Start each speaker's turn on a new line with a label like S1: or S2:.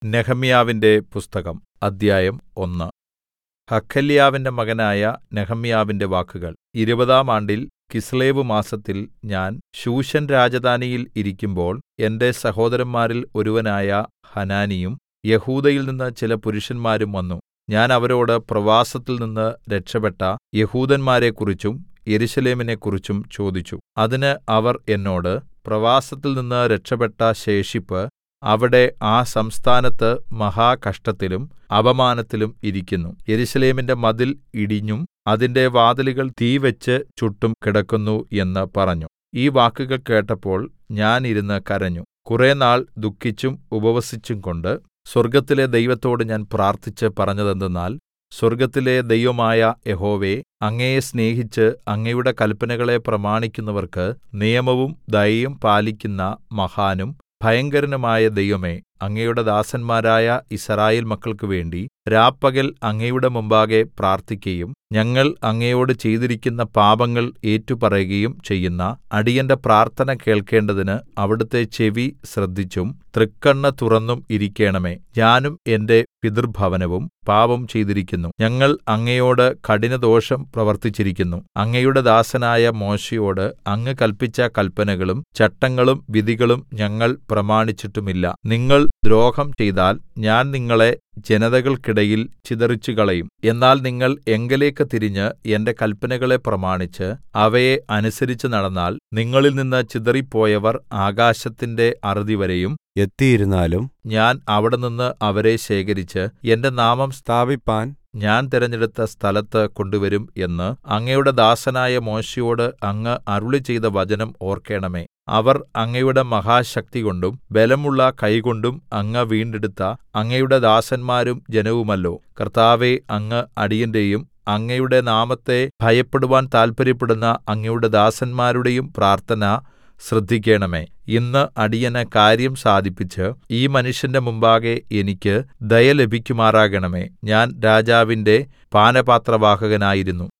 S1: നെഹെമ്യാവിന്റെ പുസ്തകം അദ്ധ്യായം 1. ഹഖല്യാവിന്റെ മകനായ നെഹെമ്യാവിന്റെ വാക്കുകൾ. 20-ാം ആണ്ടിൽ കിസ്ലേവ് മാസത്തിൽ ഞാൻ ശൂശൻ രാജധാനിയിൽ ഇരിക്കുമ്പോൾ എന്റെ സഹോദരന്മാരിൽ ഒരുവനായ ഹനാനിയും യെഹൂദയിൽനിന്ന് ചില പുരുഷന്മാരും വന്നു. ഞാൻ അവരോട് പ്രവാസത്തിൽനിന്ന് രക്ഷപ്പെട്ട യെഹൂദന്മാരെക്കുറിച്ചും യെരൂശലേമിനെക്കുറിച്ചും ചോദിച്ചു. അതിന് അവർ എന്നോട്, പ്രവാസത്തിൽനിന്ന് രക്ഷപ്പെട്ട ശേഷിപ്പ് അവിടെ ആ സംസ്ഥാനത്ത് മഹാകഷ്ടത്തിലും അപമാനത്തിലും ഇരിക്കുന്നു. യെരൂശലേമിന്റെ മതിൽ ഇടിഞ്ഞും അതിന്റെ വാതിലുകൾ തീവെച്ച് ചുട്ടും കിടക്കുന്നു എന്ന് പറഞ്ഞു. ഈ വാക്കുകൾ കേട്ടപ്പോൾ ഞാൻ ഇരുന്ന് കരഞ്ഞു. കുറെനാൾ ദുഃഖിച്ചും ഉപവസിച്ചുംകൊണ്ട് സ്വർഗ്ഗത്തിലെ ദൈവത്തോട് ഞാൻ പ്രാർത്ഥിച്ച് പറഞ്ഞതെന്തെന്നാൽ, സ്വർഗ്ഗത്തിലെ ദൈവമായ യഹോവേ, അങ്ങയെ സ്നേഹിച്ച് അങ്ങയുടെ കല്പനകളെ പ്രമാണിക്കുന്നവർക്ക് നിയമവും ദയയും പാലിക്കുന്ന മഹാനും ഭയങ്കരനുമായ ദൈവമേ, അങ്ങയുടെ ദാസന്മാരായ യിസ്രായേൽ മക്കൾക്ക് വേണ്ടി രാപ്പകൽ അങ്ങയുടെ മുമ്പാകെ പ്രാർത്ഥിക്കയും ഞങ്ങൾ അങ്ങയോട് ചെയ്തിരിക്കുന്ന പാപങ്ങൾ ഏറ്റുപറയുകയും ചെയ്യുന്ന അടിയന്റെ പ്രാർത്ഥന കേൾക്കേണ്ടതിന് അവിടുത്തെ ചെവി ശ്രദ്ധിച്ചും തൃക്കണ്ണ് തുറന്നും ഇരിക്കേണമേ. ഞാനും എന്റെ പിതൃഭവനവും പാപം ചെയ്തിരിക്കുന്നു. ഞങ്ങൾ അങ്ങയോട് കഠിനദോഷം പ്രവർത്തിച്ചിരിക്കുന്നു. അങ്ങയുടെ ദാസനായ മോശെയോട് അങ്ങ് കല്പിച്ച കല്പനകളും ചട്ടങ്ങളും വിധികളും ഞങ്ങൾ പ്രമാണിച്ചിട്ടുമില്ല. നിങ്ങൾ ദ്രോഹം ചെയ്താൽ ഞാൻ നിങ്ങളെ ജനതകൾക്കിടയിൽ ചിതറിച്ചുകളയും. എന്നാൽ നിങ്ങൾ എങ്കലേക്ക് തിരിഞ്ഞ് എന്റെ കല്പനകളെ പ്രമാണിച്ച് അവയെ അനുസരിച്ച് നടന്നാൽ നിങ്ങളിൽനിന്ന് ചിതറിപ്പോയവർ ആകാശത്തിന്റെ അറുതിവരെയും
S2: എത്തിയിരുന്നാലും
S1: ഞാൻ അവിടെനിന്ന് അവരെ ശേഖരിച്ച് എന്റെ നാമം സ്ഥാപിപ്പാൻ ഞാൻ തിരഞ്ഞെടുത്ത സ്ഥലത്ത് കൊണ്ടുവരും എന്ന് അങ്ങയുടെ ദാസനായ മോശെയോട് അങ്ങ് അരുളിച്ചെയ്ത വചനം ഓർക്കേണമേ. അവർ അങ്ങയുടെ മഹാശക്തികൊണ്ടും ബലമുള്ള കൈകൊണ്ടും അങ്ങ് വീണ്ടെടുത്ത അങ്ങയുടെ ദാസന്മാരും ജനവുമല്ലോ. കർത്താവേ, അങ്ങ് അടിയന്റെയും അങ്ങയുടെ നാമത്തെ ഭയപ്പെടുവാൻ താല്പര്യപ്പെടുന്ന അങ്ങയുടെ ദാസന്മാരുടെയും പ്രാർത്ഥന ശ്രദ്ധിക്കേണമേ. ഇന്ന് അടിയന് കാര്യം സാധിപ്പിച്ച് ഈ മനുഷ്യന്റെ മുമ്പാകെ എനിക്ക് ദയ ലഭിക്കുമാറാകണമേ. ഞാൻ രാജാവിന്റെ പാനപാത്രവാഹകനായിരുന്നു.